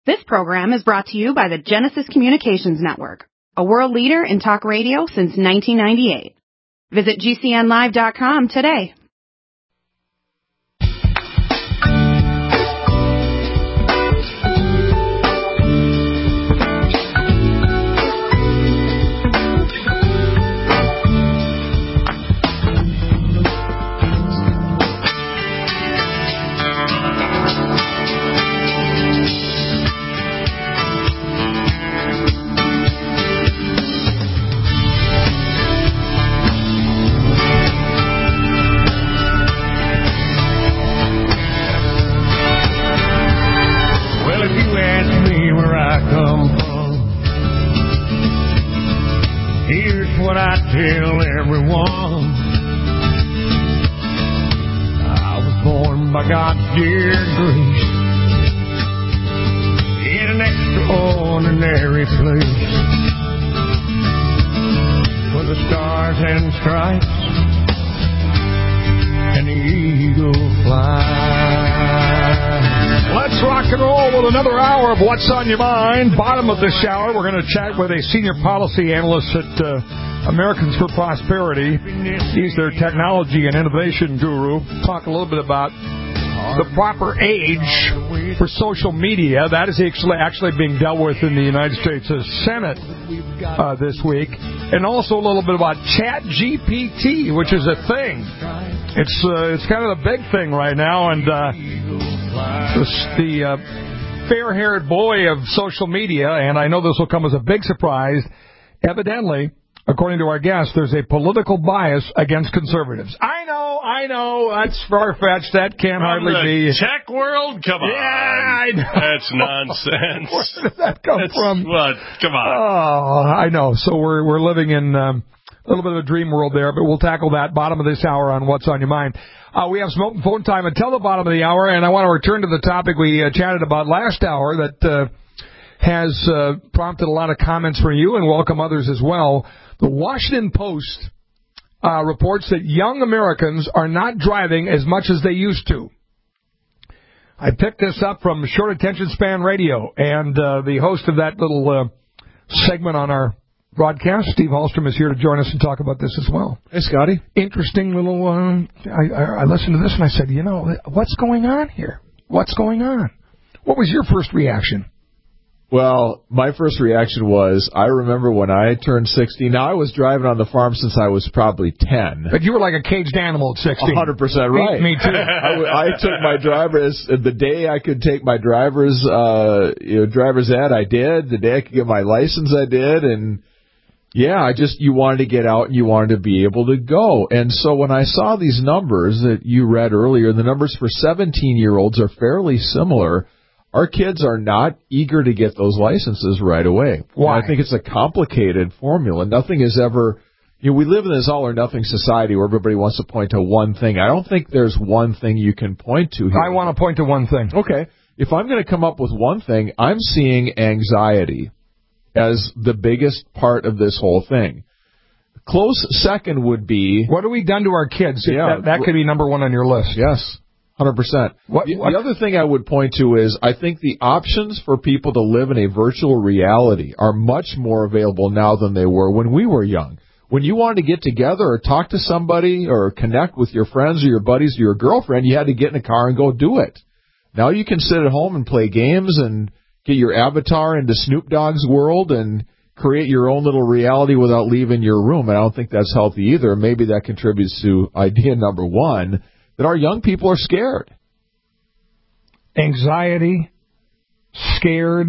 This program is brought to you by the Genesis Communications Network, a world leader in talk radio since 1998. Visit GCNlive.com today. Tell everyone I was born by God's dear grace in an extraordinary place where the stars and stripes and the eagle fly. Let's rock and roll with another hour of What's on Your Mind. Bottom of this hour, we're going to chat with a senior policy analyst at Americans for Prosperity. He's their technology and innovation guru. Talk a little bit about the proper age for social media. That is actually being dealt with in the United States Senate this week. And also a little bit about ChatGPT, which is a thing. It's kind of the big thing right now. And the fair-haired boy of social media, and I know this will come as a big surprise, evidently, according to our guest, there's a political bias against conservatives. I know, that's far-fetched. That can't hardly be. Tech world? Come on. Yeah, I know. That's nonsense. Where did that come from? What? Come on. Oh, I know. So we're living in a little bit of a dream world there, but we'll tackle that bottom of this hour on What's on Your Mind. We have smoke and phone time until the bottom of the hour, and I want to return to the topic we chatted about last hour that has prompted a lot of comments from you and welcome others as well. The Washington Post reports that young Americans are not driving as much as they used to. I picked this up from Short Attention Span Radio, and the host of that little segment on our broadcast, Steve Hallstrom, is here to join us and talk about this as well. Hey, Scotty. Interesting little... I listened to this and I said, what's going on here? What's going on? What was your first reaction? Well, my first reaction was, I remember when I turned 60. Now, I was driving on the farm since I was probably 10. But you were like a caged animal at 16. 100% right. Me too. I took my the day I could take my driver's ed, I did. The day I could get my license, I did. And, yeah, you wanted to get out and you wanted to be able to go. And so when I saw these numbers that you read earlier, the numbers for 17-year-olds are fairly similar. Our kids are not eager to get those licenses right away. Why? And I think it's a complicated formula. Nothing is ever, we live in this all-or-nothing society where everybody wants to point to one thing. I don't think there's one thing you can point to here. I want to point to one thing. Okay. If I'm going to come up with one thing, I'm seeing anxiety as the biggest part of this whole thing. Close second would be... What have we done to our kids? Yeah, that could be number one on your list. Yes. 100%. The other thing I would point to is I think the options for people to live in a virtual reality are much more available now than they were when we were young. When you wanted to get together or talk to somebody or connect with your friends or your buddies or your girlfriend, you had to get in a car and go do it. Now you can sit at home and play games and get your avatar into Snoop Dogg's world and create your own little reality without leaving your room. And I don't think that's healthy either. Maybe that contributes to idea number one, that our young people are scared. Anxiety, scared.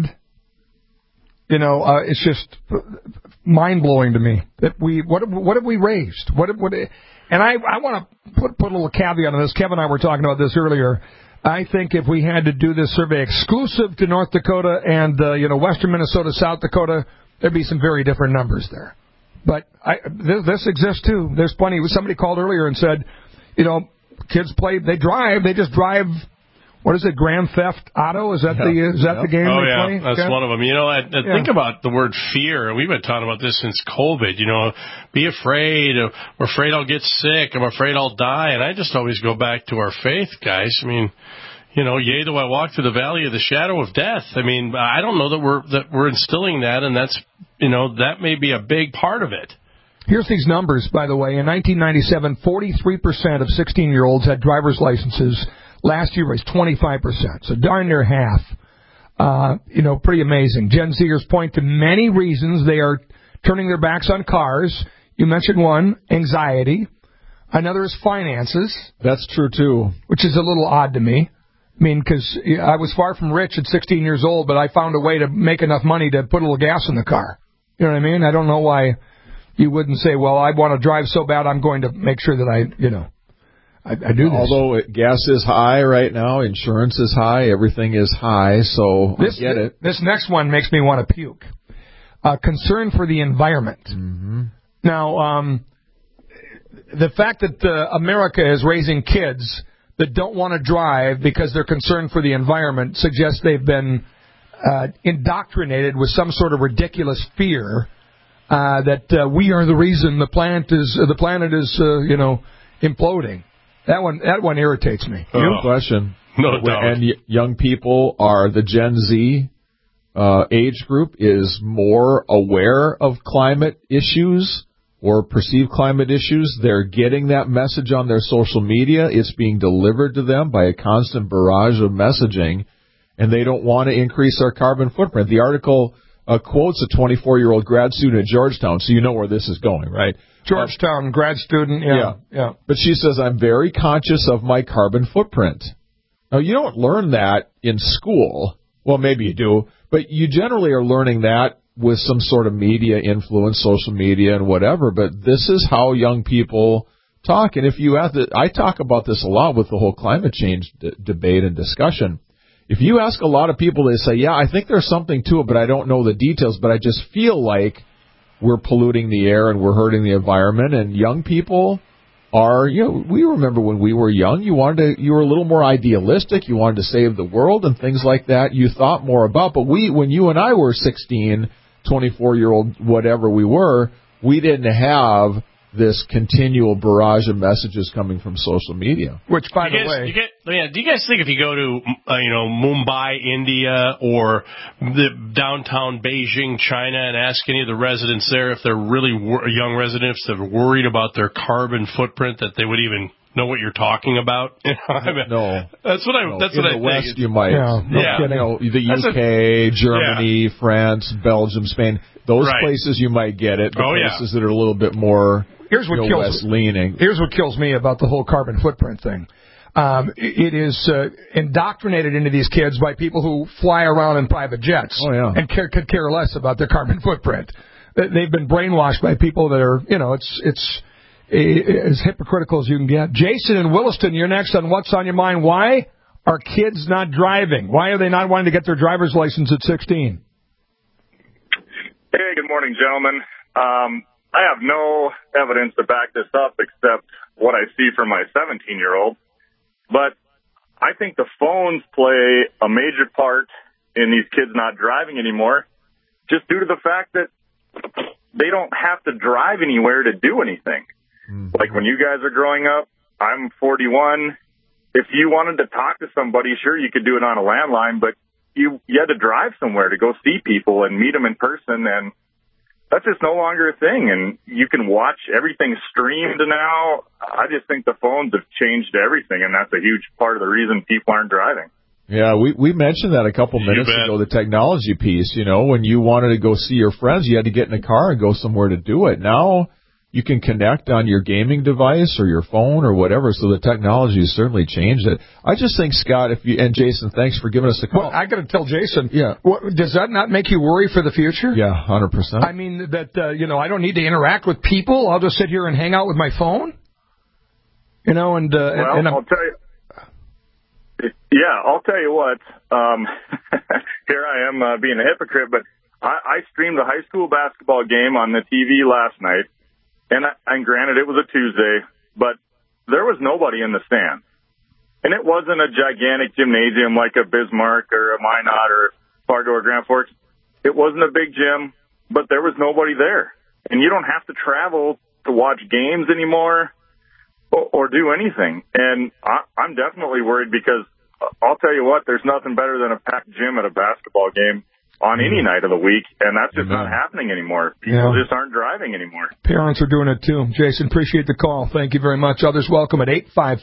It's just mind-blowing to me that what have we raised? And I want to put a little caveat on this. Kevin and I were talking about this earlier. I think if we had to do this survey exclusive to North Dakota and western Minnesota, South Dakota, there'd be some very different numbers there. But this exists too. There's plenty. Somebody called earlier and said, kids they just drive, what is it, Grand Theft Auto? Is that the game they play? That's one of them. Think about the word fear. We've been talking about this since COVID. Be afraid. We're afraid I'll get sick. I'm afraid I'll die. And I just always go back to our faith, guys. Yea, though I walk through the valley of the shadow of death. I mean, I don't know that we're instilling that, and that's, that may be a big part of it. Here's these numbers, by the way. In 1997, 43% of 16-year-olds had driver's licenses. Last year was 25%, so darn near half. Pretty amazing. Gen Zers point to many reasons they are turning their backs on cars. You mentioned one, anxiety. Another is finances. That's true, too. Which is a little odd to me. I mean, because I was far from rich at 16 years old, but I found a way to make enough money to put a little gas in the car. You know what I mean? I don't know why you wouldn't say, well, I want to drive so bad I'm going to make sure that I do this. Although gas is high right now, insurance is high, everything is high, so I get it. This next one makes me want to puke. Concern for the environment. Mm-hmm. Now, the fact that America is raising kids that don't want to drive because they're concerned for the environment suggests they've been indoctrinated with some sort of ridiculous fear that we are the reason the planet is imploding. That one irritates me. No question. No doubt. And young people are the Gen Z age group is more aware of climate issues or perceived climate issues. They're getting that message on their social media. It's being delivered to them by a constant barrage of messaging, and they don't want to increase our carbon footprint. The article quotes a 24-year-old grad student at Georgetown, so you know where this is going, right? Georgetown, grad student, yeah. But she says, I'm very conscious of my carbon footprint. Now, you don't learn that in school. Well, maybe you do, but you generally are learning that with some sort of media influence, social media and whatever, but this is how young people talk. And if you ask it, I talk about this a lot with the whole climate change debate and discussion. If you ask a lot of people, they say, yeah, I think there's something to it, but I don't know the details, but I just feel like we're polluting the air and we're hurting the environment. And young people are, we remember when we were young, you were a little more idealistic. You wanted to save the world and things like that. You thought more about, but when you and I were 16, 24-year-old, whatever we were, we didn't have this continual barrage of messages coming from social media. Which, by the way, do you guys think if you go to Mumbai, India, or the downtown Beijing, China, and ask any of the residents there if they're really young residents that are worried about their carbon footprint, that they would even know what you're talking about? No. That's what I think. In the West, you might. Yeah. The UK, Germany, France, Belgium, Spain, those places you might get it. The places that are a little bit more West-leaning. Here's what kills me about the whole carbon footprint thing. It is indoctrinated into these kids by people who fly around in private jets and could care less about their carbon footprint. They've been brainwashed by people that are, it's as hypocritical as you can get. Jason in Williston, you're next on What's on Your Mind. Why are kids not driving? Why are they not wanting to get their driver's license at 16? Hey, good morning, gentlemen. I have no evidence to back this up except what I see from my 17-year-old. But I think the phones play a major part in these kids not driving anymore, just due to the fact that they don't have to drive anywhere to do anything. Like when you guys are growing up, I'm 41. If you wanted to talk to somebody, sure, you could do it on a landline, but you had to drive somewhere to go see people and meet them in person, and that's just no longer a thing. And you can watch everything streamed now. I just think the phones have changed everything, and that's a huge part of the reason people aren't driving. Yeah, we mentioned that a couple minutes ago, the technology piece. When you wanted to go see your friends, you had to get in a car and go somewhere to do it. Now you can connect on your gaming device or your phone or whatever, so the technology has certainly changed it. I just think, Scott, and Jason, thanks for giving us a call. Well, I got to tell Jason, does that not make you worry for the future? Yeah, 100%. I mean, that, I don't need to interact with people. I'll just sit here and hang out with my phone. And I'll tell you. Yeah, I'll tell you what. Here I am being a hypocrite, but I streamed a high school basketball game on the TV last night. And granted, it was a Tuesday, but there was nobody in the stands. And it wasn't a gigantic gymnasium like a Bismarck or a Minot or Fargo or Grand Forks. It wasn't a big gym, but there was nobody there. And you don't have to travel to watch games anymore or do anything. And I'm definitely worried because I'll tell you what, there's nothing better than a packed gym at a basketball game on any night of the week, and that's just not happening anymore. People just aren't driving anymore. Parents are doing it too. Jason, appreciate the call. Thank you very much. Others welcome at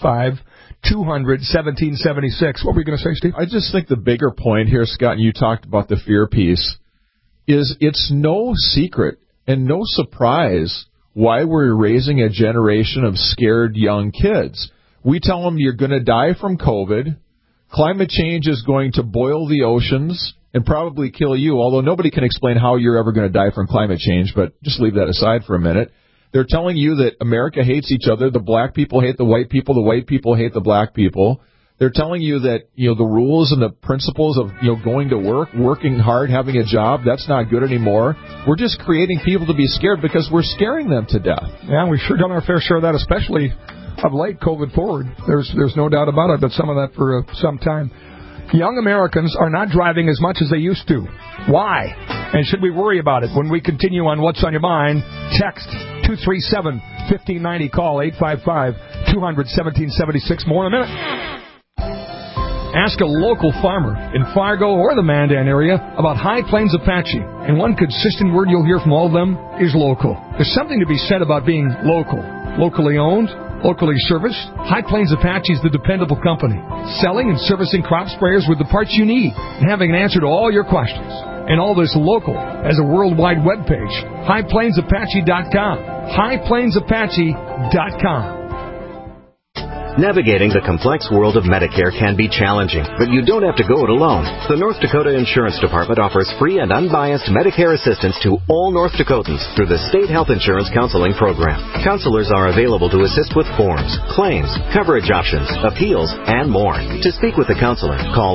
855-200-1776. What were you going to say, Steve? I just think the bigger point here, Scott, and you talked about the fear piece, is it's no secret and no surprise why we're raising a generation of scared young kids. We tell them you're going to die from COVID. Climate change is going to boil the oceans and probably kill you, although nobody can explain how you're ever going to die from climate change, but just leave that aside for a minute. They're telling you that America hates each other. The black people hate the white people hate the black people. They're telling you that, the rules and the principles of, going to work, working hard, having a job, that's not good anymore. We're just creating people to be scared because we're scaring them to death. Yeah, we've sure done our fair share of that, especially of late, COVID forward. There's no doubt about it, but some of that for some time. Young Americans are not driving as much as they used to. Why? And should we worry about it? When we continue on What's on Your Mind, text 237-1590, call 855-200-1776. More in a minute. Ask a local farmer in Fargo or the Mandan area about High Plains Apache, and one consistent word you'll hear from all of them is local. There's something to be said about being local. Locally owned, locally serviced, High Plains Apache is the dependable company, selling and servicing crop sprayers with the parts you need and having an answer to all your questions. And all this local as a worldwide web page, highplainsapache.com, highplainsapache.com. Navigating the complex world of Medicare can be challenging, but you don't have to go it alone. The North Dakota Insurance Department offers free and unbiased Medicare assistance to all North Dakotans through the State Health Insurance Counseling Program. Counselors are available to assist with forms, claims, coverage options, appeals, and more. To speak with a counselor, call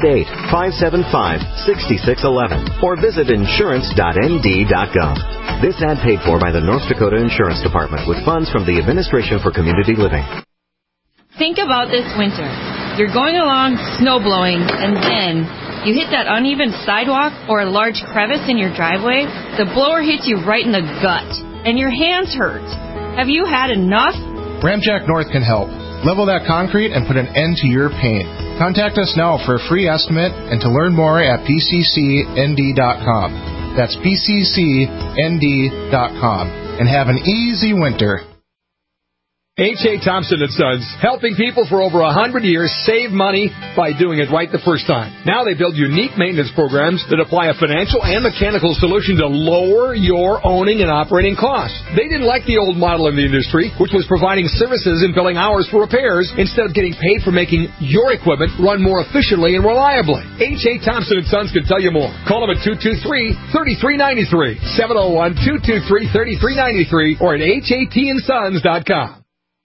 888-575-6611 or visit insurance.nd.gov. This ad paid for by the North Dakota Insurance Department with funds from the Administration for Community Living. Think about this winter. You're going along snowblowing, and then you hit that uneven sidewalk or a large crevice in your driveway. The blower hits you right in the gut, and your hands hurt. Have you had enough? Ramjack North can help. Level that concrete and put an end to your pain. Contact us now for a free estimate and to learn more at pccnd.com. That's pccnd.com. And have an easy winter. H.A. Thompson & Sons, helping people for over 100 years save money by doing it right the first time. Now they build unique maintenance programs that apply a financial and mechanical solution to lower your owning and operating costs. They didn't like the old model in the industry, which was providing services and billing hours for repairs instead of getting paid for making your equipment run more efficiently and reliably. H.A. Thompson & Sons can tell you more. Call them at 223-3393, 701-223-3393, or at hatsons.com.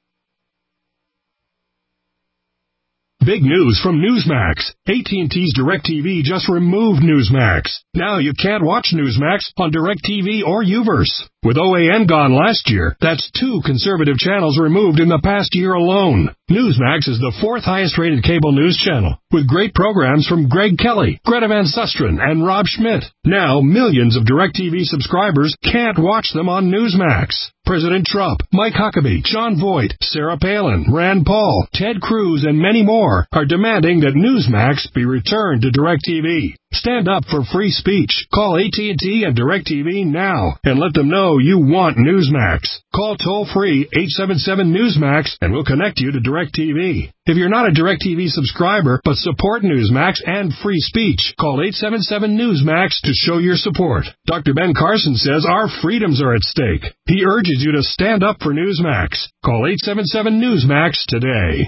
Big news from Newsmax. AT&T's DirecTV just removed Newsmax. Now you can't watch Newsmax on DirecTV or Uverse. With OAN gone last year, that's 2 conservative channels removed in the past year alone. Newsmax is the 4th highest-rated cable news channel, with great programs from Greg Kelly, Greta Van Susteren, and Rob Schmidt. Now, millions of DirecTV subscribers can't watch them on Newsmax. President Trump, Mike Huckabee, John Voight, Sarah Palin, Rand Paul, Ted Cruz, and many more are demanding that Newsmax be returned to DirecTV. Stand up for free speech. Call AT&T and DirecTV now and let them know you want Newsmax. Call toll-free 877-NEWSMAX and we'll connect you to DirecTV. If you're not a DirecTV subscriber but support Newsmax and free speech, call 877-NEWSMAX to show your support. Dr. Ben Carson says our freedoms are at stake. He urges you to stand up for Newsmax. Call 877-NEWSMAX today.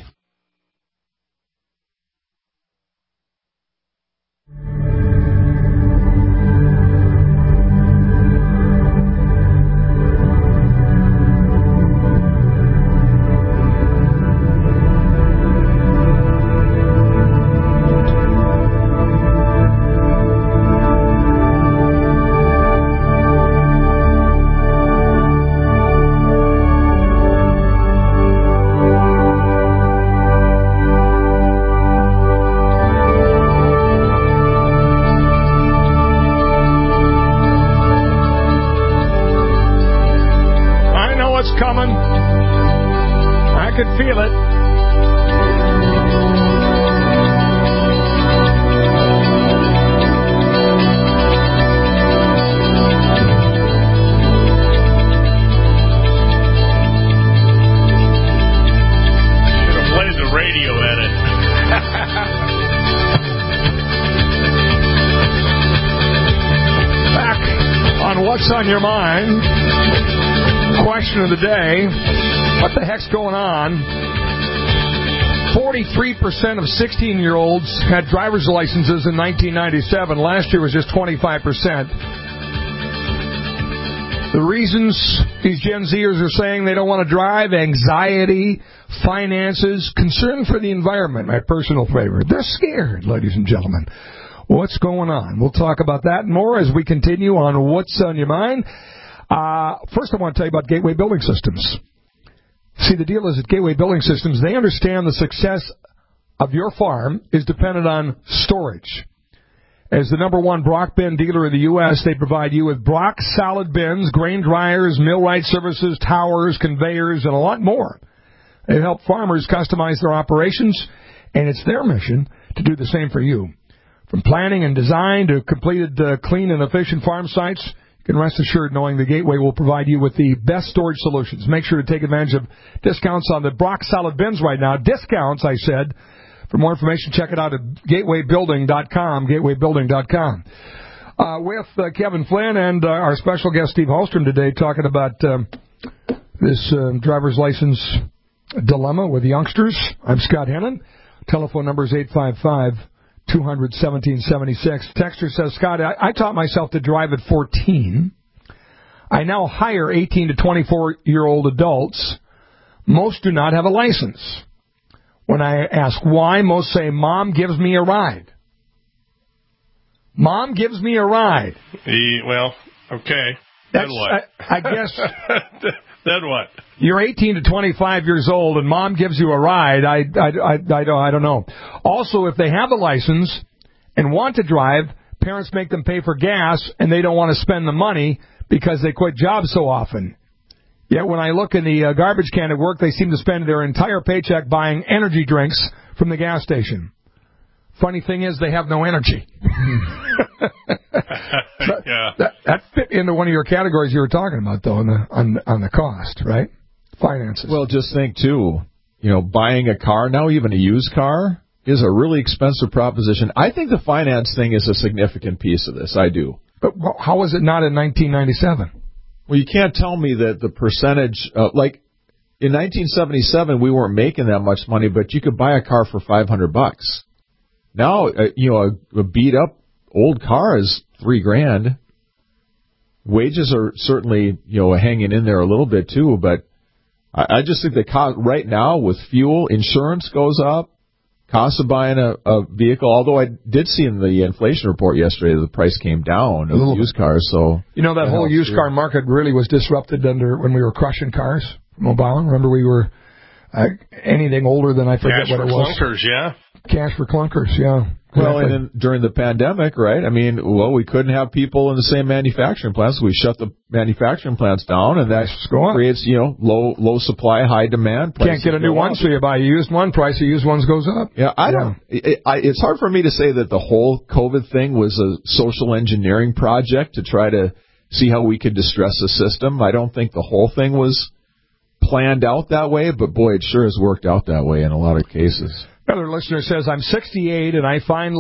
What's on your mind? Question of the day. What the heck's going on? 43% of 16-year-olds had driver's licenses in 1997. Last year was just 25%. The reasons these Gen Zers are saying they don't want to drive: anxiety, finances, concern for the environment, my personal favorite. They're scared, ladies and gentlemen. What's going on? We'll talk about that and more as we continue on What's on Your Mind. First, I want to tell you about Gateway Building Systems. See, the deal is at Gateway Building Systems, they understand the success of your farm is dependent on storage. As the #1 Brock bin dealer in the U.S., they provide you with Brock salad bins, grain dryers, millwright services, towers, conveyors, and a lot more. They help farmers customize their operations, and it's their mission to do the same for you. From planning and design to completed clean and efficient farm sites, you can rest assured knowing the Gateway will provide you with the best storage solutions. Make sure to take advantage of discounts on the Brock salad bins right now. Discounts, I said. For more information, check it out at gatewaybuilding.com, gatewaybuilding.com. With Kevin Flynn and our special guest Steve Hallstrom today talking about this driver's license dilemma with youngsters. I'm Scott Hennon. Telephone number is 855-200-1776. Texter says, Scott, I taught myself to drive at 14. I now hire 18 to 24-year-old adults. Most do not have a license. When I ask why, most say, Mom gives me a ride. Mom gives me a ride. Well, okay. Then what? I guess. Then what? You're 18 to 25 years old, and Mom gives you a ride. I don't know. Also, if they have a license and want to drive, parents make them pay for gas, and they don't want to spend the money because they quit jobs so often. Yet when I look in the garbage can at work, they seem to spend their entire paycheck buying energy drinks from the gas station. Funny thing is, they have no energy. That fit into one of your categories you were talking about, though, on the cost, right? Finances. Well, just think, too, buying a car, now even a used car, is a really expensive proposition. I think the finance thing is a significant piece of this. I do. But how was it not in 1997? Well, you can't tell me that the percentage, like in 1977, we weren't making that much money, but you could buy a car for $500. Now, a beat up old car is $3,000. Wages are certainly, hanging in there a little bit too, but I just think the cost right now with fuel, insurance goes up. Cost of buying a vehicle, although I did see in the inflation report yesterday the price came down of used cars. So that whole used car market really was disrupted when we were crushing cars from Obama. Remember, we were anything older than I forget what it was. Cash for clunkers, yeah. Cash for clunkers, yeah. Well, and then during the pandemic, right? I mean, we couldn't have people in the same manufacturing plants. So we shut the manufacturing plants down, and that creates, low supply, high demand. Can't get a new one, so you buy a used one. Price of used ones goes up. Yeah, it's hard for me to say that the whole COVID thing was a social engineering project to try to see how we could distress the system. I don't think the whole thing was planned out that way, but boy, it sure has worked out that way in a lot of cases. Another listener says, I'm 68 and I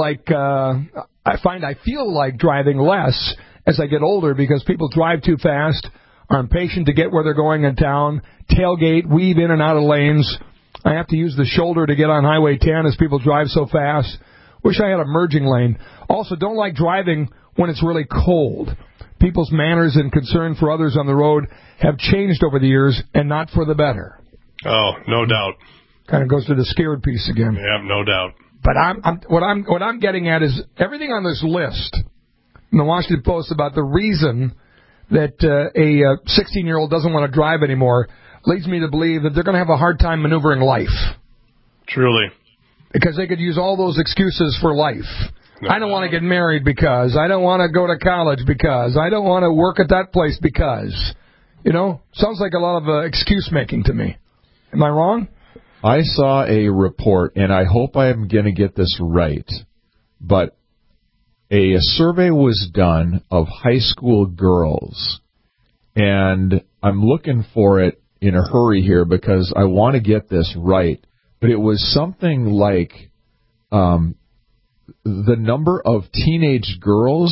feel like driving less as I get older because people drive too fast, are impatient to get where they're going in town, tailgate, weave in and out of lanes. I have to use the shoulder to get on Highway 10 as people drive so fast. Wish I had a merging lane. Also, don't like driving when it's really cold. People's manners and concern for others on the road have changed over the years and not for the better. Oh, no doubt. Kind of goes to the scared piece again. Yeah, no doubt. But what I'm getting at is everything on this list in the Washington Post about the reason that a 16-year-old doesn't want to drive anymore leads me to believe that they're going to have a hard time maneuvering life. Truly. Because they could use all those excuses for life. I don't want to get married because. I don't want to go to college because. I don't want to work at that place because. Sounds like a lot of excuse making to me. Am I wrong? I saw a report, and I hope I'm going to get this right, but a survey was done of high school girls, and I'm looking for it in a hurry here because I want to get this right, but it was something like the number of teenage girls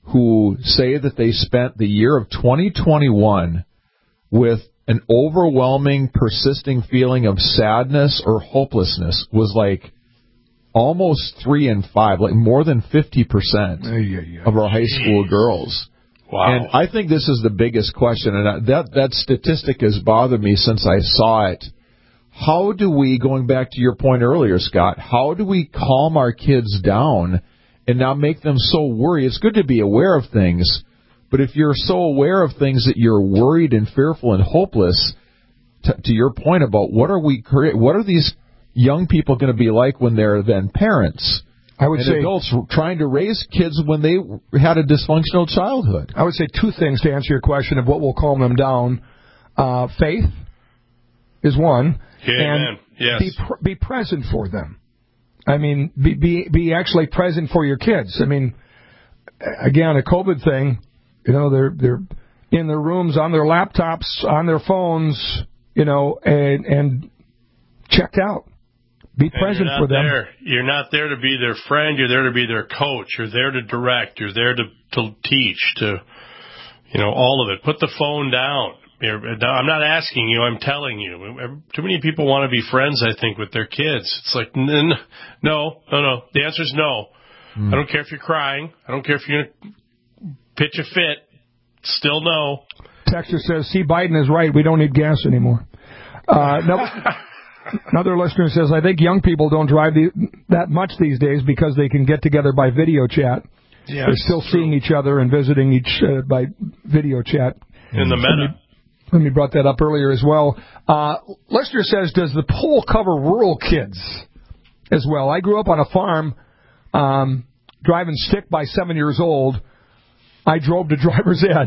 who say that they spent the year of 2021 with an overwhelming, persisting feeling of sadness or hopelessness was like almost 3 in 5, like more than 50% of our high school girls. Wow. And I think this is the biggest question, and that statistic has bothered me since I saw it. How do we, going back to your point earlier, Scott, how do we calm our kids down and not make them so worried? It's good to be aware of things, but if you're so aware of things that you're worried and fearful and hopeless, to your point about what are these young people going to be like when they're then parents? I would say adults trying to raise kids when they had a dysfunctional childhood. I would say 2 things to answer your question of what will calm them down. Faith is one, and yes. Be present for them. I mean, be actually present for your kids. I mean, again, a COVID thing. You know, they're in their rooms, on their laptops, on their phones. You know, and checked out. Be present for them. You're not there to be their friend. You're there to be their coach. You're there to direct. You're there to teach, all of it. Put the phone down. I'm not asking you. I'm telling you. Too many people want to be friends, I think, with their kids. It's like, no. The answer is no. I don't care if you're crying. I don't care if you're going to pitch a fit. Still no. Texter says, see, Biden is right. We don't need gas anymore. Another listener says, I think young people don't drive that much these days because they can get together by video chat. Yeah, they're still seeing each other and visiting by video chat. In the meta. Let me brought that up earlier as well. Listener says, does the poll cover rural kids as well? I grew up on a farm driving stick by 7 years old. I drove to driver's ed.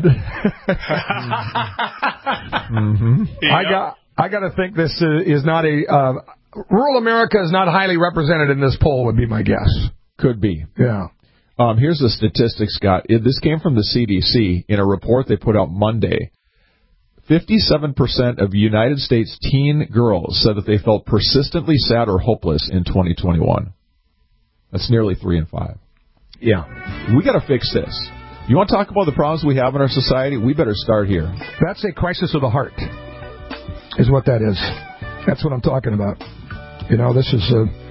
I got to think this is not rural America is not highly represented in this poll, would be my guess. Could be. Yeah. Here's the statistics, Scott. This came from the CDC in a report they put out Monday. 57% of United States teen girls said that they felt persistently sad or hopeless in 2021. That's nearly 3 in 5. Yeah. We got to fix this. You want to talk about the problems we have in our society? We better start here. That's a crisis of the heart, is what that is. That's what I'm talking about. This is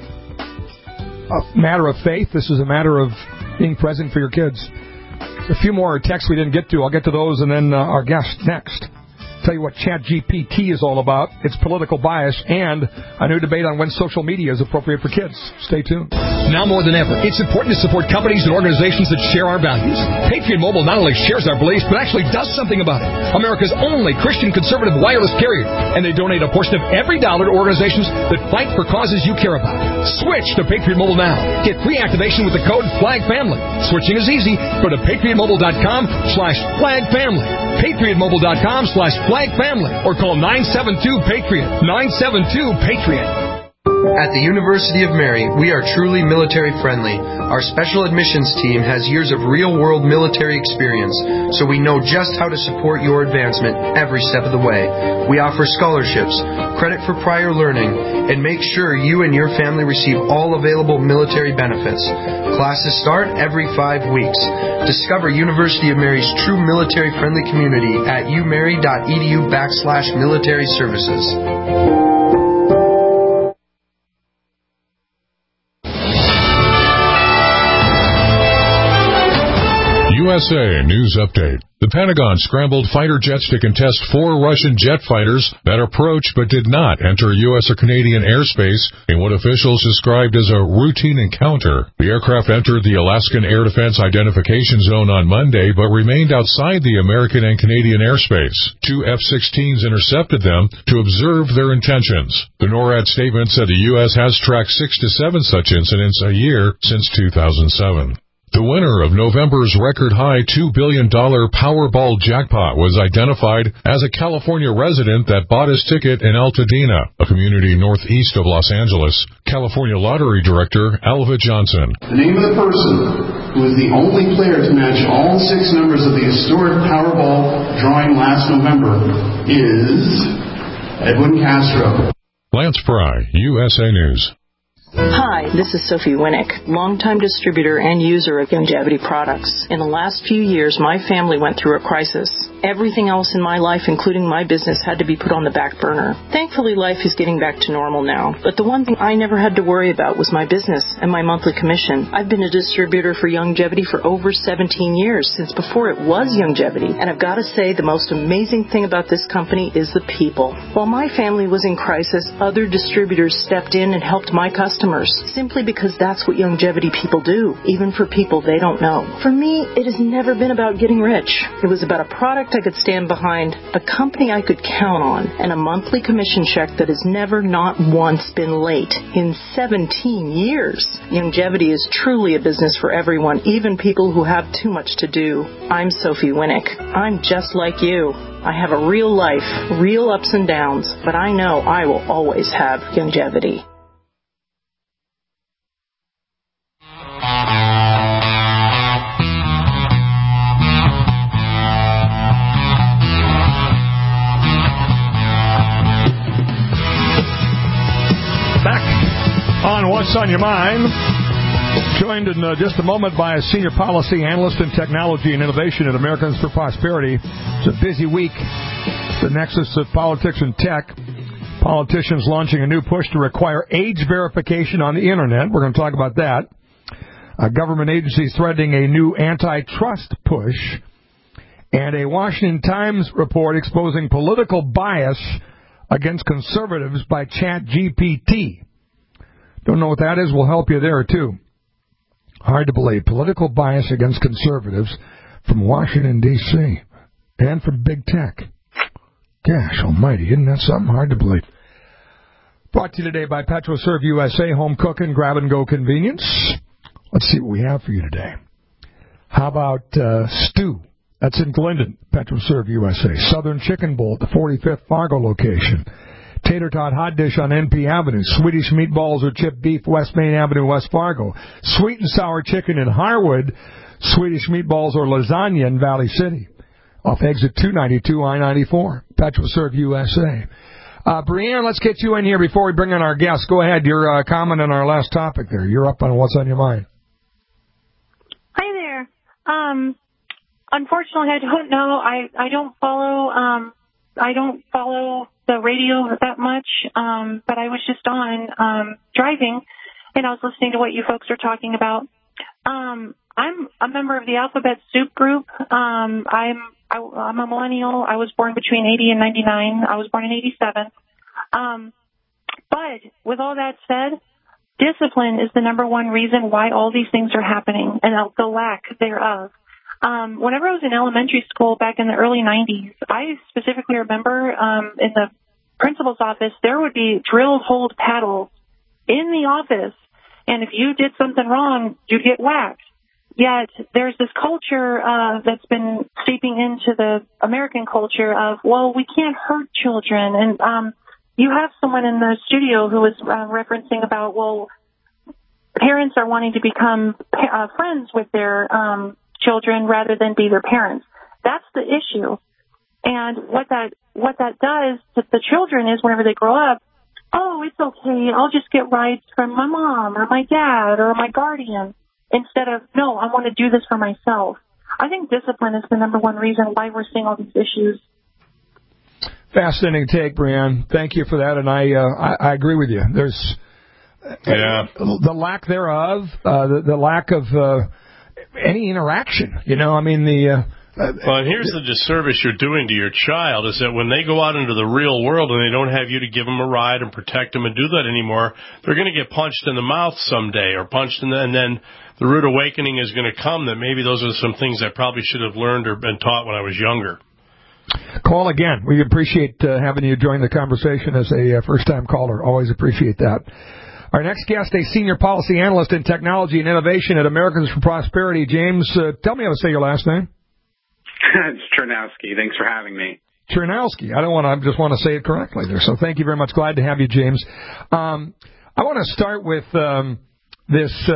a matter of faith. This is a matter of being present for your kids. A few more texts we didn't get to. I'll get to those and then our guest next. Tell you what ChatGPT is all about. It's political bias and a new debate on when social media is appropriate for kids. Stay tuned. Now more than ever, it's important to support companies and organizations that share our values. Patriot Mobile not only shares our beliefs, but actually does something about it. America's only Christian conservative wireless carrier. And they donate a portion of every dollar to organizations that fight for causes you care about. Switch to Patriot Mobile now. Get free activation with the code FLAGFAMILY. Switching is easy. Go to patriotmobile.com/FLAGFAMILY. patriotmobile.com/FLAGFAMILY. Or call 972-PATRIOT. 972-PATRIOT. At the University of Mary, we are truly military friendly. Our special admissions team has years of real-world military experience, so we know just how to support your advancement every step of the way. We offer scholarships, credit for prior learning, and make sure you and your family receive all available military benefits. Classes start every 5 weeks. Discover University of Mary's true military-friendly community at umary.edu/military services. USA News Update. The Pentagon scrambled fighter jets to contest 4 Russian jet fighters that approached but did not enter U.S. or Canadian airspace in what officials described as a routine encounter. The aircraft entered the Alaskan Air Defense Identification Zone on Monday but remained outside the American and Canadian airspace. 2 F-16s intercepted them to observe their intentions. The NORAD statement said the U.S. has tracked 6 to 7 such incidents a year since 2007. The winner of November's record-high $2 billion Powerball jackpot was identified as a California resident that bought his ticket in Altadena, a community northeast of Los Angeles. California Lottery Director Alva Johnson. The name of the person who is the only player to match all 6 numbers of the historic Powerball drawing last November is Edwin Castro. Lance Pry, USA News. Hi, this is Sophie Winnick, longtime distributor and user of Youngevity products. In the last few years, my family went through a crisis. Everything else in my life, including my business, had to be put on the back burner. Thankfully, life is getting back to normal now. But the one thing I never had to worry about was my business and my monthly commission. I've been a distributor for Youngevity for over 17 years, since before it was Youngevity. And I've got to say, the most amazing thing about this company is the people. While my family was in crisis, other distributors stepped in and helped my customers, simply because that's what Youngevity people do, even for people they don't know. For me, it has never been about getting rich. It was about a product I could stand behind, a company I could count on, and a monthly commission check that has never, not once, been late in 17 years. Youngevity is truly a business for everyone, even people who have too much to do. I'm Sophie Winnick. I'm just like you. I have a real life, real ups and downs, but I know I will always have Youngevity. On What's on Your Mind, joined in just a moment by a senior policy analyst in technology and innovation at Americans for Prosperity. It's a busy week. The nexus of politics and tech. Politicians launching a new push to require age verification on the Internet. We're going to talk about that. Government agencies threatening a new antitrust push. And a Washington Times report exposing political bias against conservatives by ChatGPT. Don't know what that is? We'll help you there, too. Hard to believe. Political bias against conservatives from Washington, D.C. and from big tech. Gosh almighty, isn't that something? Hard to believe. Brought to you today by PetroServe USA, home cooking, grab-and-go convenience. Let's see what we have for you today. How about stew? That's in Glendon, PetroServe USA. Southern Chicken Bowl at the 45th Fargo location. Tater tot hot dish on NP Avenue. Swedish meatballs or chipped beef, West Main Avenue, West Fargo. Sweet and sour chicken in Harwood. Swedish meatballs or lasagna in Valley City. Off exit 292, I-94. PetroServe USA. Brianne, let's get you in here before we bring in our guests. Go ahead. Your comment on our last topic there. You're up on What's on Your Mind. Hi there. Unfortunately, I don't know. I don't follow the radio that much, but I was just on driving, and I was listening to what you folks are talking about. I'm a member of the Alphabet Soup group. I'm a millennial. I was born between 80 and 99. I was born in 87. But with all that said, discipline is the number one reason why all these things are happening, and the lack thereof. Whenever I was in elementary school back in the early 90s, I specifically remember in the principal's office, there would be drill hold paddles in the office, and if you did something wrong, you'd get whacked. Yet there's this culture that's been seeping into the American culture of, well, we can't hurt children. And you have someone in the studio who was referencing about, well, parents are wanting to become friends with their children rather than be their parents. That's the issue. And what that does to the children is whenever they grow up, oh, it's okay, I'll just get rides from my mom or my dad or my guardian, instead of, no, I want to do this for myself. I think discipline is the number one reason why we're seeing all these issues. Fascinating take, Brianne. Thank you for that, and I agree with you. There's the lack thereof, the lack of any interaction. You know, I mean, well, and here's the disservice you're doing to your child is that when they go out into the real world and they don't have you to give them a ride and protect them and do that anymore, they're going to get punched in the mouth someday or punched in and then the rude awakening is going to come that maybe those are some things I probably should have learned or been taught when I was younger. Call again. We appreciate having you join the conversation as a first-time caller. Always appreciate that. Our next guest, a senior policy analyst in technology and innovation at Americans for Prosperity. James, tell me how to say your last name. It's Chernowski. Thanks for having me. Chernowski. I just want to say it correctly there. So thank you very much. Glad to have you, James. I want to start with this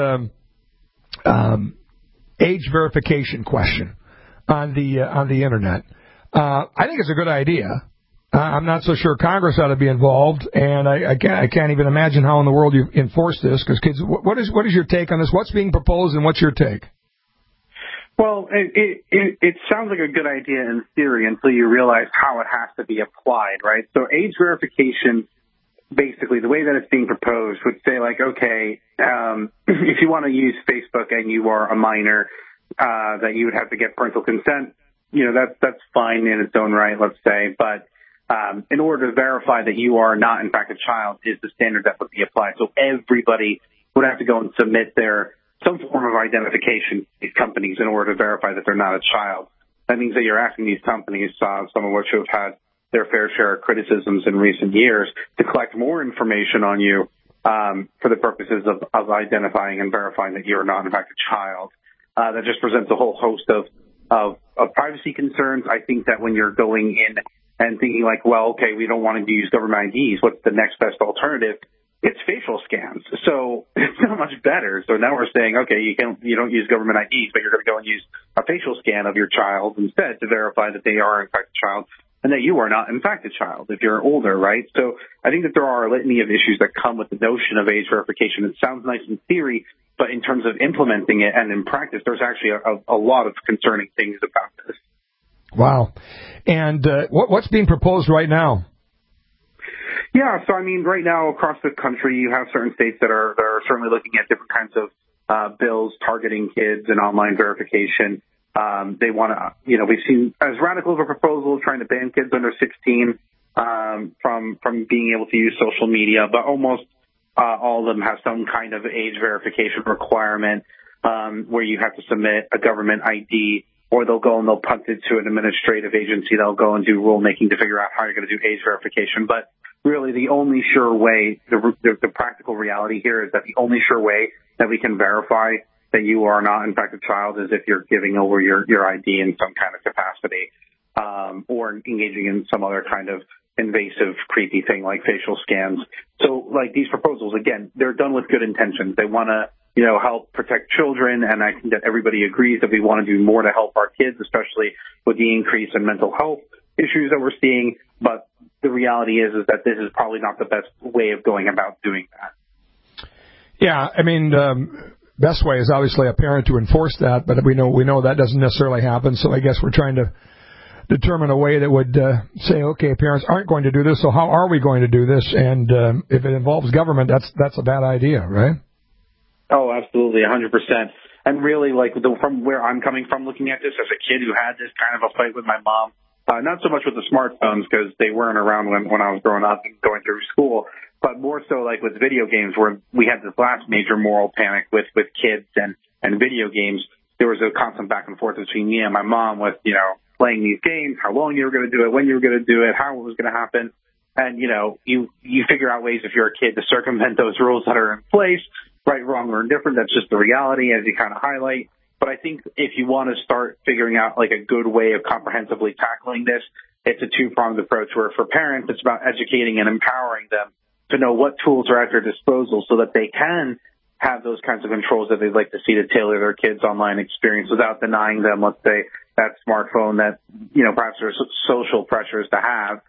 age verification question on the internet. I think it's a good idea. I'm not so sure Congress ought to be involved, and I can't even imagine how in the world you enforce this. Because kids, what is your take on this? What's being proposed, and what's your take? Well, it sounds like a good idea in theory until you realize how it has to be applied, right? So age verification, basically, the way that it's being proposed would say, like, okay, if you want to use Facebook and you are a minor, that you would have to get parental consent. That's fine in its own right, let's say, but in order to verify that you are not, in fact, a child is the standard that would be applied. So everybody would have to go and submit some form of identification to these companies in order to verify that they're not a child. That means that you're asking these companies, some of which have had their fair share of criticisms in recent years, to collect more information on you for the purposes of identifying and verifying that you're not, in fact, a child. That just presents a whole host of privacy concerns. I think that when you're going in and thinking like, well, okay, we don't want to use government IDs, what's the next best alternative? It's facial scans. So it's not much better. So now we're saying, okay, you don't use government IDs, but you're going to go and use a facial scan of your child instead to verify that they are, in fact, a child and that you are not, in fact, a child if you're older, right? So I think that there are a litany of issues that come with the notion of age verification. It sounds nice in theory, but in terms of implementing it and in practice, there's actually a lot of concerning things about this. Wow. And what's being proposed right now? Yeah, so I mean, right now across the country, you have certain states that are certainly looking at different kinds of bills targeting kids and online verification. They want to, we've seen as radical of a proposal trying to ban kids under 16 from being able to use social media, but almost all of them have some kind of age verification requirement where you have to submit a government ID, or they'll go and they'll punt it to an administrative agency. They'll go and do rulemaking to figure out how you're going to do age verification. But really, the only sure way, the practical reality here is that the only sure way that we can verify that you are not, in fact, a child is if you're giving over your ID in some kind of capacity, or engaging in some other kind of invasive, creepy thing like facial scans. So, like, these proposals, again, they're done with good intentions. They want to, help protect children, and I think that everybody agrees that we want to do more to help our kids, especially with the increase in mental health issues that we're seeing. But the reality is that this is probably not the best way of going about doing that. Yeah, I mean, best way is obviously a parent to enforce that, but we know that doesn't necessarily happen. So I guess we're trying to determine a way that would say, okay, parents aren't going to do this, so how are we going to do this? And if it involves government, that's a bad idea, right? Oh, absolutely, 100%. And really, from where I'm coming from looking at this as a kid who had this kind of a fight with my mom, not so much with the smartphones because they weren't around when I was growing up and going through school, but more so like with video games where we had this last major moral panic with kids and video games. There was a constant back and forth between me and my mom with, playing these games, how long you were going to do it, when you were going to do it, how it was going to happen. And, you figure out ways if you're a kid to circumvent those rules that are in place, right, wrong, or indifferent. That's just the reality as you kind of highlight. But I think if you want to start figuring out like a good way of comprehensively tackling this, it's a two-pronged approach where for parents, it's about educating and empowering them to know what tools are at their disposal so that they can have those kinds of controls that they'd like to see to tailor their kids' online experience without denying them, let's say, that smartphone that, perhaps there's social pressures to have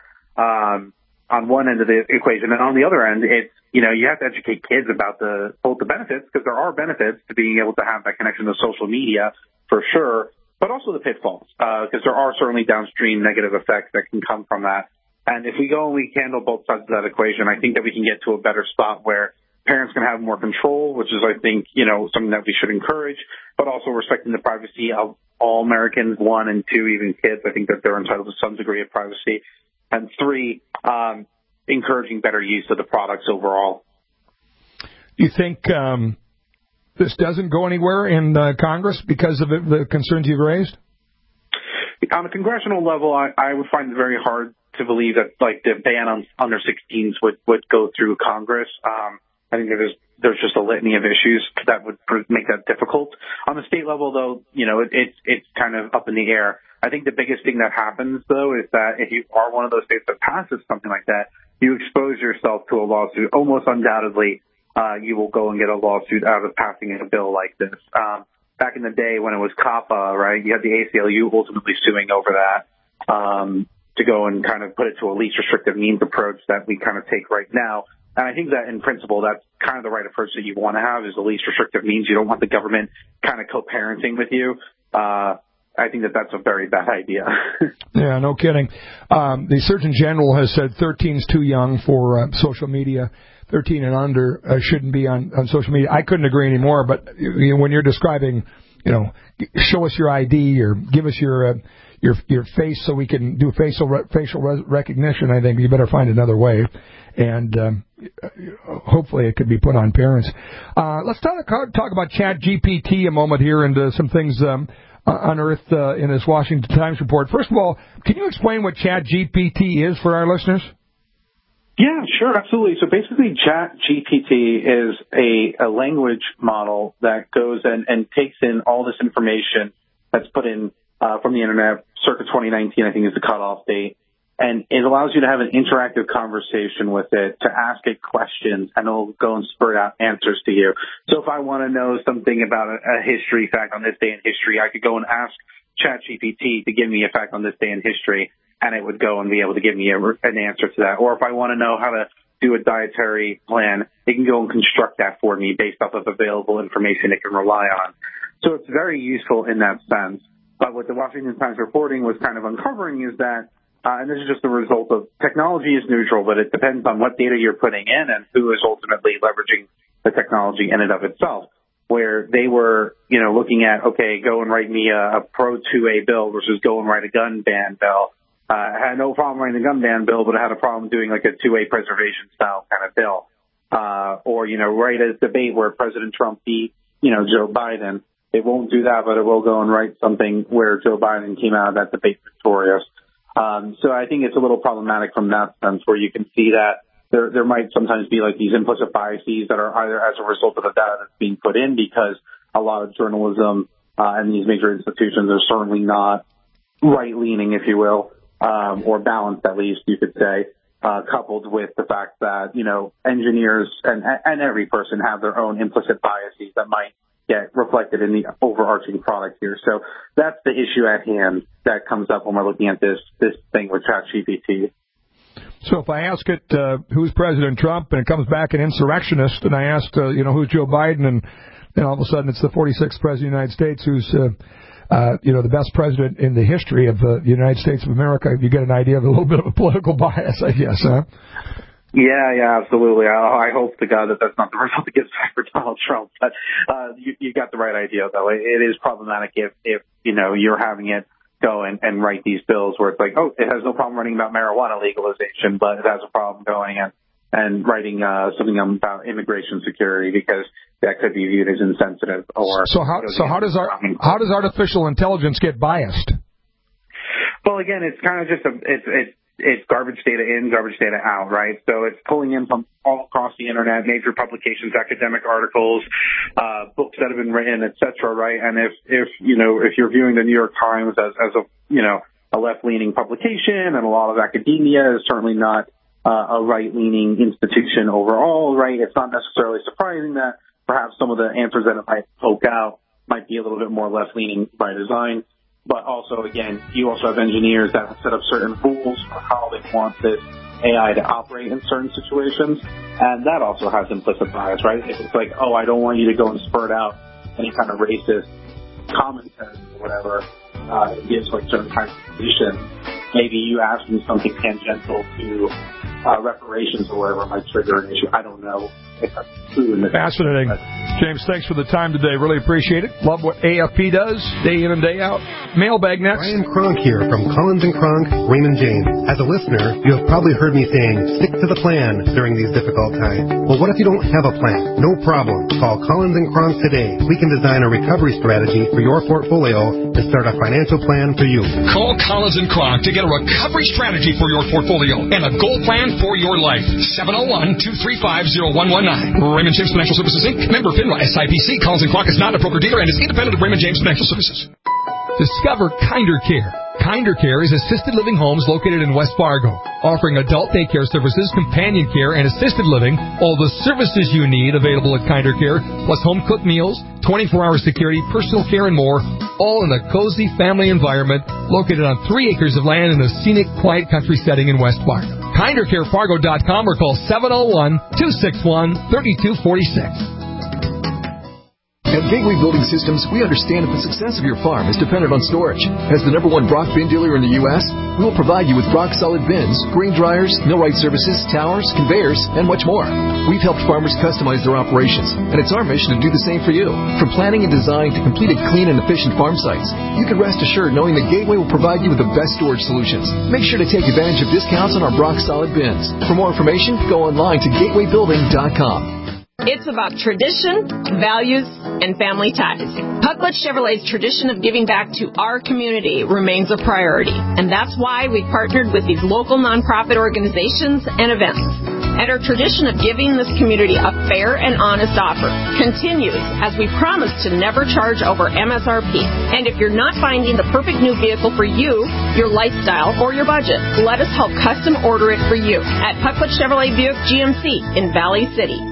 on one end of the equation. And on the other end, it's, you have to educate kids about both the benefits, because there are benefits to being able to have that connection to social media for sure, but also the pitfalls, because there are certainly downstream negative effects that can come from that. And if we go and we handle both sides of that equation, I think that we can get to a better spot where parents can have more control, which is, I think, something that we should encourage, but also respecting the privacy of all Americans, one, and two, even kids. I think that they're entitled to some degree of privacy. And three, encouraging better use of the products overall. Do you think this doesn't go anywhere in Congress because of the concerns you've raised? On a congressional level, I would find it very hard to believe that the ban on under 16s would go through Congress. I think there's just a litany of issues that would make that difficult. On the state level, though, it's kind of up in the air. I think the biggest thing that happens, though, is that if you are one of those states that passes something like that, you expose yourself to a lawsuit. Almost undoubtedly, you will go and get a lawsuit out of passing a bill like this. Back in the day when it was COPPA, right, you had the ACLU ultimately suing over that to go and kind of put it to a least restrictive means approach that we kind of take right now. And I think that in principle, that's kind of the right approach that you want to have, is the least restrictive means. You don't want the government kind of co-parenting with you. I think that that's a very bad idea. Yeah, no kidding. The Surgeon General has said 13 is too young for social media. 13 and under shouldn't be on social media. I couldn't agree anymore, but when you're describing, show us your ID or give us your face so we can do facial recognition, I think you better find another way. And hopefully it could be put on parents. Let's talk about ChatGPT a moment here and some things unearthed in this Washington Times report. First of all, can you explain what ChatGPT is for our listeners? Yeah, sure, absolutely. So basically, ChatGPT is a language model that goes and takes in all this information that's put in from the internet. Circa 2019, I think, is the cutoff date. And it allows you to have an interactive conversation with it, to ask it questions, and it'll go and spurt out answers to you. So if I want to know something about a history fact on this day in history, I could go and ask ChatGPT to give me a fact on this day in history, and it would go and be able to give me an answer to that. Or if I want to know how to do a dietary plan, it can go and construct that for me based off of available information it can rely on. So it's very useful in that sense. But what the Washington Times reporting was kind of uncovering is that, and this is just a result of technology is neutral, but it depends on what data you're putting in and who is ultimately leveraging the technology in and of itself. Where they were, looking at, okay, go and write me a Pro 2A bill versus go and write a gun ban bill. I had no problem writing a gun ban bill, but I had a problem doing like a 2A preservation style kind of bill. Or, write a debate where President Trump beat, Joe Biden. It won't do that, but it will go and write something where Joe Biden came out of that debate victorious. So I think it's a little problematic from that sense, where you can see that there might sometimes be like these implicit biases that are either as a result of the data that's being put in, because a lot of journalism and these major institutions are certainly not right-leaning, if you will, or balanced at least, you could say, coupled with the fact that, engineers and every person have their own implicit biases that might get reflected in the overarching product here. So that's the issue at hand that comes up when we're looking at this thing with ChatGPT. So if I ask it who's President Trump and it comes back an insurrectionist, and I asked who's Joe Biden, and then all of a sudden it's the 46th president of the United States who's the best president in the history of the United States of America, you get an idea of a little bit of a political bias, I guess, huh? Yeah, absolutely. I hope to God that that's not the result that gets back for Donald Trump. But you got the right idea, though. It is problematic if you're having it go and write these bills where it's like, oh, it has no problem writing about marijuana legalization, but it has a problem going and writing something about immigration security because that could be viewed as insensitive. Or so how does artificial intelligence get biased? Well, again, it's kind of just it's garbage data in, garbage data out, right? So it's pulling in from all across the internet, major publications, academic articles, books that have been written, et cetera, right? And if you're viewing the New York Times as a left-leaning publication, and a lot of academia is certainly not a right-leaning institution overall, right? It's not necessarily surprising that perhaps some of the answers that it might poke out might be a little bit more left-leaning by design. But also, again, you also have engineers that set up certain rules for how they want this AI to operate in certain situations. And that also has implicit bias, right? If it's like, oh, I don't want you to go and spurt out any kind of racist commentary or whatever, it gives like certain kinds of position. Maybe you asking something tangential to reparations or whatever might trigger an issue. I don't know if that's true. Fascinating. James, thanks for the time today. Really appreciate it. Love what AFP does day in and day out. Mailbag next. Brian Kronk here from Collins & Kronk, Raymond James. As a listener, you have probably heard me saying, stick to the plan during these difficult times. Well, what if you don't have a plan? No problem. Call Collins & Kronk today. We can design a recovery strategy for your portfolio and start a financial plan for you. Call Collins & Kronk to get a recovery strategy for your portfolio and a goal plan for your life. 701-235-0119. Raymond James Financial Services, Inc. Member FINRA, SIPC. Collins & Kronk is not a broker-dealer and is independent of Raymond James Financial Services. Discover Kinder Care. Kinder Care is assisted living homes located in West Fargo, offering adult daycare services, companion care, and assisted living. All the services you need available at Kinder Care, plus home-cooked meals, 24-hour security, personal care, and more, all in a cozy family environment located on 3 acres of land in a scenic, quiet country setting in West Fargo. KinderCareFargo.com or call 701-261-3246. At Gateway Building Systems, we understand that the success of your farm is dependent on storage. As the #1 Brock bin dealer in the U.S., we will provide you with Brock solid bins, grain dryers, millwright services, towers, conveyors, and much more. We've helped farmers customize their operations, and it's our mission to do the same for you. From planning and design to completed clean and efficient farm sites, you can rest assured knowing that Gateway will provide you with the best storage solutions. Make sure to take advantage of discounts on our Brock solid bins. For more information, go online to gatewaybuilding.com. It's about tradition, values, and family ties. Pucklet Chevrolet's tradition of giving back to our community remains a priority, and that's why we partnered with these local nonprofit organizations and events. And our tradition of giving this community a fair and honest offer continues as we promise to never charge over MSRP. And if you're not finding the perfect new vehicle for you, your lifestyle, or your budget, let us help custom order it for you at Pucklet Chevrolet Buick GMC in Valley City.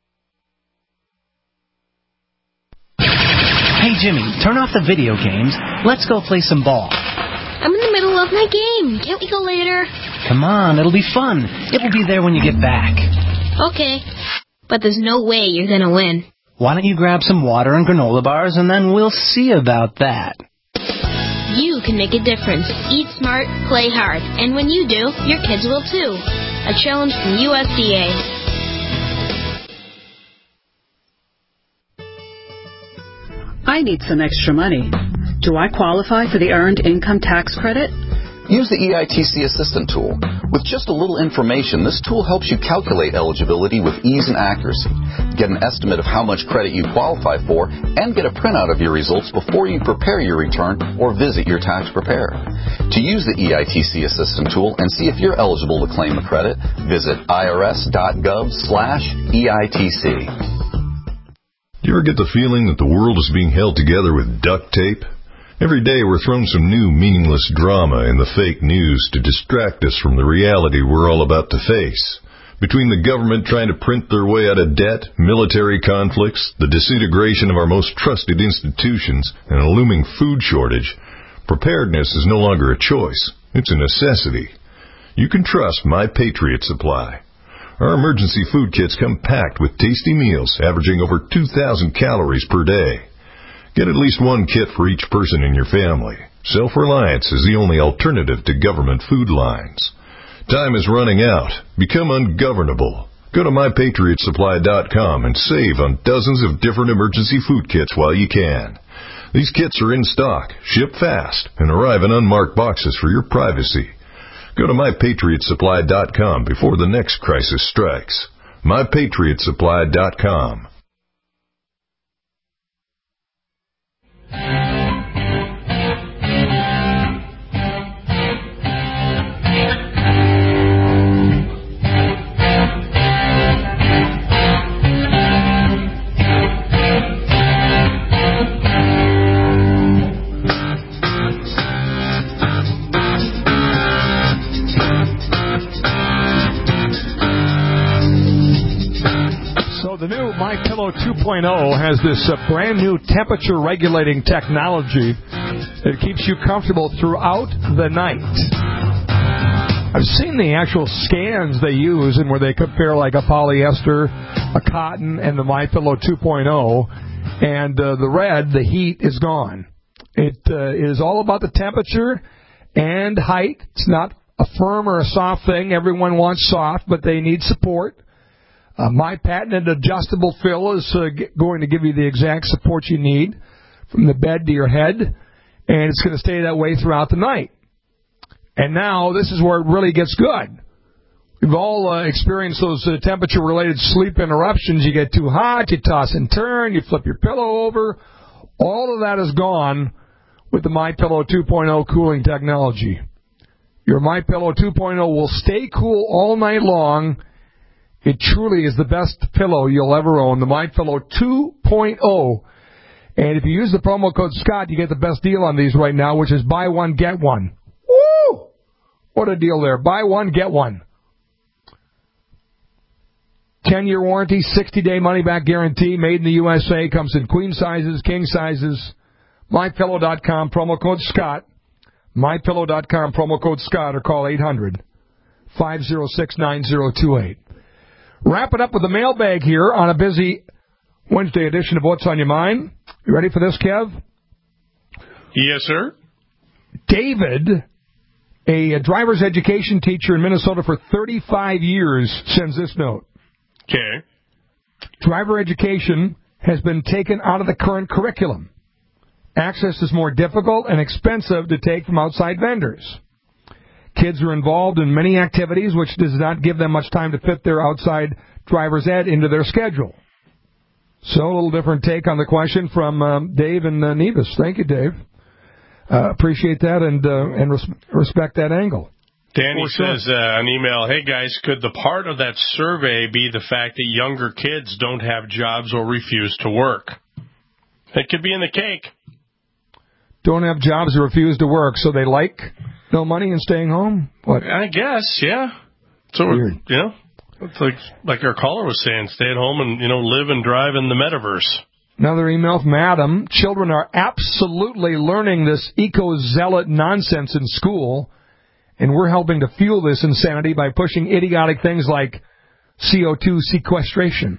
Hey, Jimmy, turn off the video games. Let's go play some ball. I'm in the middle of my game. Can't we go later? Come on, it'll be fun. It will be there when you get back. Okay. But there's no way you're going to win. Why don't you grab some water and granola bars, and then we'll see about that. You can make a difference. Eat smart, play hard. And when you do, your kids will too. A challenge from USDA. I need some extra money. Do I qualify for the Earned Income Tax Credit? Use the EITC Assistant tool. With just a little information, this tool helps you calculate eligibility with ease and accuracy. Get an estimate of how much credit you qualify for and get a printout of your results before you prepare your return or visit your tax preparer. To use the EITC Assistant tool and see if you're eligible to claim a credit, visit irs.gov/EITC. Do you ever get the feeling that the world is being held together with duct tape? Every day we're thrown some new meaningless drama in the fake news to distract us from the reality we're all about to face. Between the government trying to print their way out of debt, military conflicts, the disintegration of our most trusted institutions, and a looming food shortage, preparedness is no longer a choice. It's a necessity. You can trust My Patriot Supply. Our emergency food kits come packed with tasty meals averaging over 2,000 calories per day. Get at least one kit for each person in your family. Self-reliance is the only alternative to government food lines. Time is running out. Become ungovernable. Go to MyPatriotSupply.com and save on dozens of different emergency food kits while you can. These kits are in stock, ship fast, and arrive in unmarked boxes for your privacy. Go to MyPatriotSupply.com before the next crisis strikes. MyPatriotSupply.com. The new MyPillow 2.0 has this brand new temperature regulating technology that keeps you comfortable throughout the night. I've seen the actual scans they use and where they compare like a polyester, a cotton, and the MyPillow 2.0, and the red, the heat, is gone. It is all about the temperature and height. It's not a firm or a soft thing. Everyone wants soft, but they need support. My patented adjustable fill is going to give you the exact support you need from the bed to your head, and it's going to stay that way throughout the night. And now this is where it really gets good. We've all experienced those temperature-related sleep interruptions. You get too hot, you toss and turn, you flip your pillow over. All of that is gone with the MyPillow 2.0 cooling technology. Your MyPillow 2.0 will stay cool all night long. It truly is the best pillow you'll ever own, the MyPillow 2.0. And if you use the promo code Scott, you get the best deal on these right now, which is buy one, get one. Woo! What a deal there. Buy one, get one. 10-year warranty, 60-day money-back guarantee, made in the USA, comes in queen sizes, king sizes. MyPillow.com, promo code Scott. MyPillow.com, promo code Scott, or call 800-506-9028. Wrap it up with the mailbag here on a busy Wednesday edition of What's on Your Mind. You ready for this, Kev? Yes, sir. David, a driver's education teacher in Minnesota for 35 years, sends this note. Okay. Driver education has been taken out of the current curriculum. Access is more difficult and expensive to take from outside vendors. Kids are involved in many activities which does not give them much time to fit their outside driver's ed into their schedule. So a little different take on the question from Dave and Nevis. Thank you, Dave. Appreciate that and respect that angle. Danny says on email, hey guys, could the part of that survey be the fact that younger kids don't have jobs or refuse to work? It could be in the cake. Don't have jobs or refuse to work, so they like no money and staying home? What? I guess, yeah. So weird. You know, it's like our caller was saying, stay at home and, live and drive in the metaverse. Another email from Adam. Children are absolutely learning this eco-zealot nonsense in school, and we're helping to fuel this insanity by pushing idiotic things like CO2 sequestration.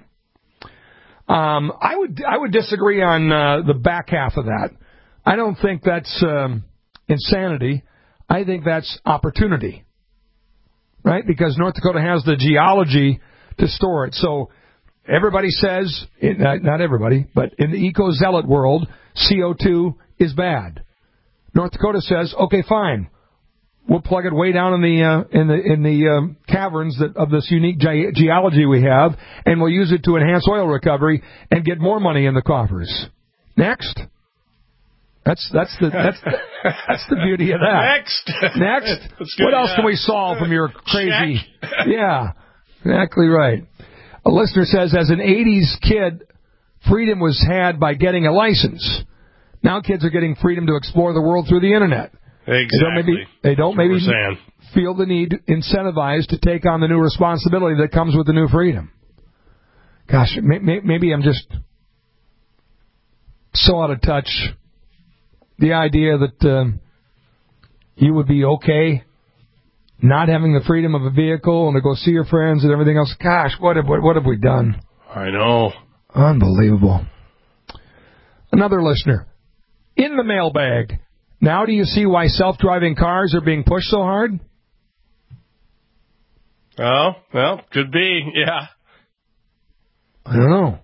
I would disagree on the back half of that. I don't think that's insanity. I think that's opportunity, right? Because North Dakota has the geology to store it. So everybody says, not everybody, but in the eco-zealot world, CO2 is bad. North Dakota says, okay, fine. We'll plug it way down in the caverns of this unique geology we have, and we'll use it to enhance oil recovery and get more money in the coffers. Next. That's the beauty of that. Next. What else can we solve from your crazy? Check. Yeah, exactly right. A listener says, as an 80s kid, freedom was had by getting a license. Now kids are getting freedom to explore the world through the internet. Exactly. They don't maybe feel the need incentivized to take on the new responsibility that comes with the new freedom. Gosh, maybe I'm just so out of touch. The idea that you would be okay not having the freedom of a vehicle and to go see your friends and everything else. Gosh, what have we done? I know. Unbelievable. Another listener. In the mailbag. Now do you see why self-driving cars are being pushed so hard? Oh, well, could be, yeah. I don't know.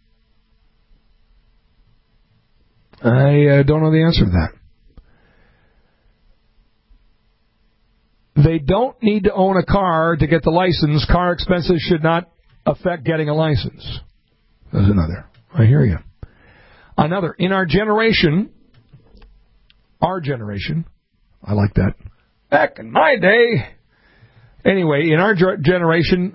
I don't know the answer to that. They don't need to own a car to get the license. Car expenses should not affect getting a license. There's another. I hear you. Another. In our generation, I like that. Back in my day. Anyway, in our generation,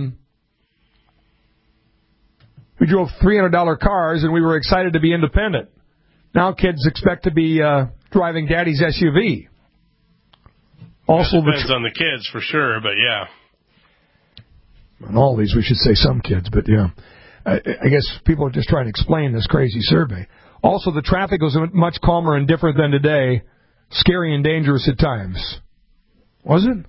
we drove $300 cars and we were excited to be independent. Now kids expect to be driving daddy's SUV. Also, depends on the kids for sure, but yeah. On all these, we should say some kids, but yeah. I guess people are just trying to explain this crazy survey. Also, the traffic was much calmer and different than today. Scary and dangerous at times. Was it?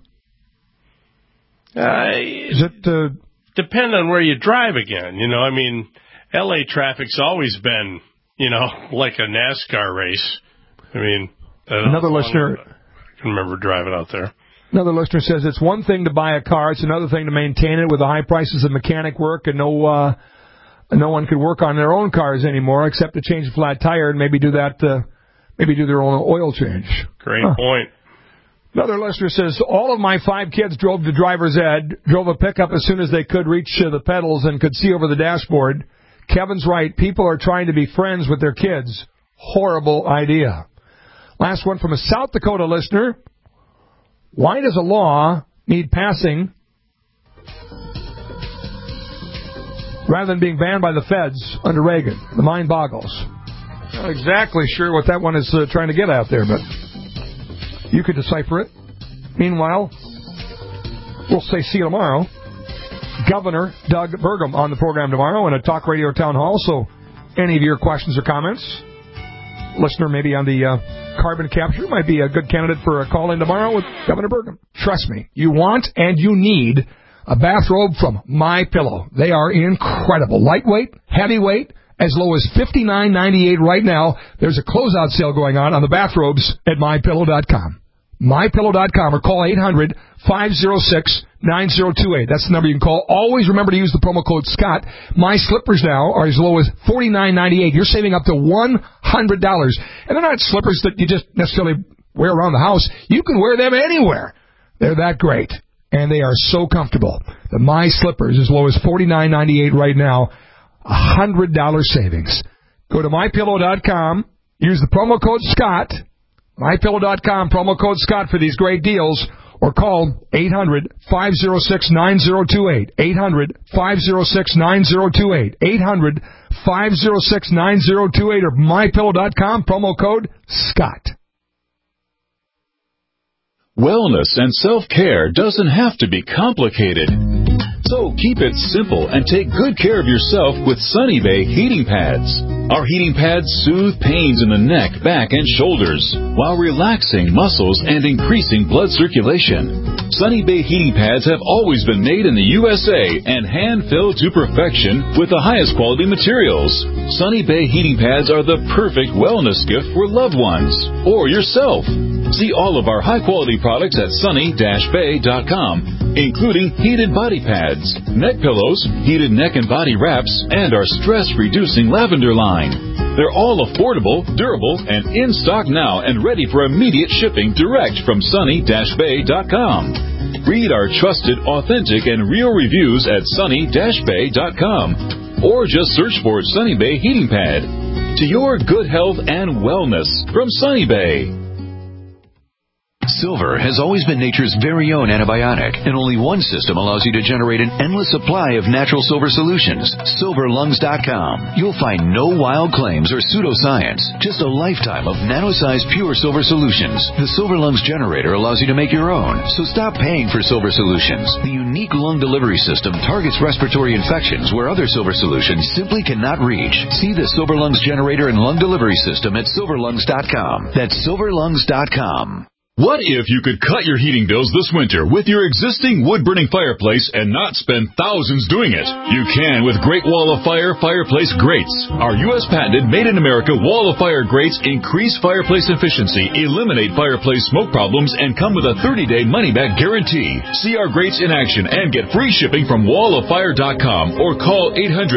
Is it depend on where you drive again. I mean, L.A. traffic's always been, like a NASCAR race. I mean, another listener. I can remember driving out there. Another listener says it's one thing to buy a car, it's another thing to maintain it with the high prices of mechanic work, and no one could work on their own cars anymore except to change a flat tire and maybe do their own oil change. Great point. Another listener says, all of my 5 kids drove to driver's ed, drove a pickup as soon as they could reach the pedals and could see over the dashboard. Kevin's right. People are trying to be friends with their kids. Horrible idea. Last one from a South Dakota listener. Why does a law need passing rather than being banned by the feds under Reagan? The mind boggles. Not exactly sure what that one is trying to get out there, but you could decipher it. Meanwhile, we'll say see you tomorrow. Governor Doug Burgum on the program tomorrow in a talk radio town hall. So any of your questions or comments, listener maybe on the carbon capture might be a good candidate for a call in tomorrow with Governor Burgum. Trust me, you want and you need a bathrobe from MyPillow. They are incredible. Lightweight, heavyweight, as low as $59.98 right now. There's a closeout sale going on the bathrobes at MyPillow.com. MyPillow.com or call 800-506-9028. That's the number you can call. Always remember to use the promo code Scott. My slippers now are as low as $49.98. You're saving up to $100. And they're not slippers that you just necessarily wear around the house. You can wear them anywhere. They're that great. And they are so comfortable. The My Slippers as low as $49.98 right now. $100 savings. Go to MyPillow.com. Use the promo code Scott. MyPillow.com, promo code Scott for these great deals, or call 800-506-9028, 800-506-9028, 800-506-9028, or MyPillow.com, promo code Scott. Wellness and self-care doesn't have to be complicated. So keep it simple and take good care of yourself with Sunny Bay heating pads. Our heating pads soothe pains in the neck, back, and shoulders while relaxing muscles and increasing blood circulation. Sunny Bay heating pads have always been made in the USA and hand-filled to perfection with the highest quality materials. Sunny Bay heating pads are the perfect wellness gift for loved ones or yourself. See all of our high-quality products at sunny-bay.com, including heated body pads, neck pillows, heated neck and body wraps, and our stress-reducing lavender line. They're all affordable, durable, and in stock now and ready for immediate shipping direct from sunny-bay.com. Read our trusted, authentic, and real reviews at sunny-bay.com or just search for Sunny Bay Heating Pad. To your good health and wellness from Sunny Bay. Silver has always been nature's very own antibiotic, and only one system allows you to generate an endless supply of natural silver solutions. SilverLungs.com. You'll find no wild claims or pseudoscience, just a lifetime of nano-sized pure silver solutions. The Silver Lungs generator allows you to make your own, so stop paying for silver solutions. The unique lung delivery system targets respiratory infections where other silver solutions simply cannot reach. See the Silver Lungs generator and lung delivery system at SilverLungs.com. That's SilverLungs.com. What if you could cut your heating bills this winter with your existing wood-burning fireplace and not spend thousands doing it? You can with Great Wall of Fire fireplace grates. Our U.S. patented made-in-America Wall of Fire grates increase fireplace efficiency, eliminate fireplace smoke problems, and come with a 30-day money-back guarantee. See our grates in action and get free shipping from walloffire.com or call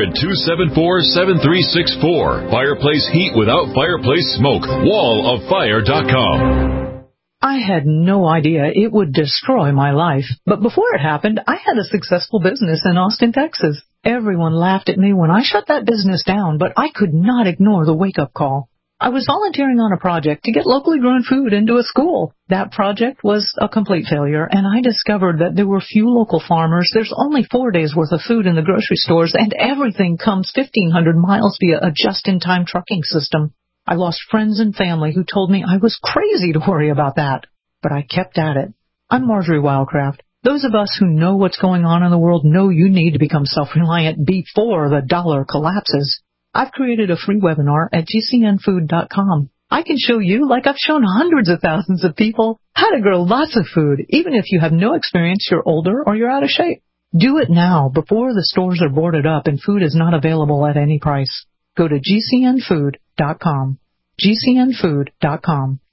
800-274-7364. Fireplace heat without fireplace smoke. walloffire.com. I had no idea it would destroy my life. But before it happened, I had a successful business in Austin, Texas. Everyone laughed at me when I shut that business down, but I could not ignore the wake-up call. I was volunteering on a project to get locally grown food into a school. That project was a complete failure, and I discovered that there were few local farmers. There's only 4 days' worth of food in the grocery stores, and everything comes 1,500 miles via a just-in-time trucking system. I lost friends and family who told me I was crazy to worry about that. But I kept at it. I'm Marjorie Wildcraft. Those of us who know what's going on in the world know you need to become self-reliant before the dollar collapses. I've created a free webinar at gcnfood.com. I can show you, like I've shown hundreds of thousands of people, how to grow lots of food, even if you have no experience, you're older, or you're out of shape. Do it now, before the stores are boarded up and food is not available at any price. Go to gcnfood.com. gcnfood.com.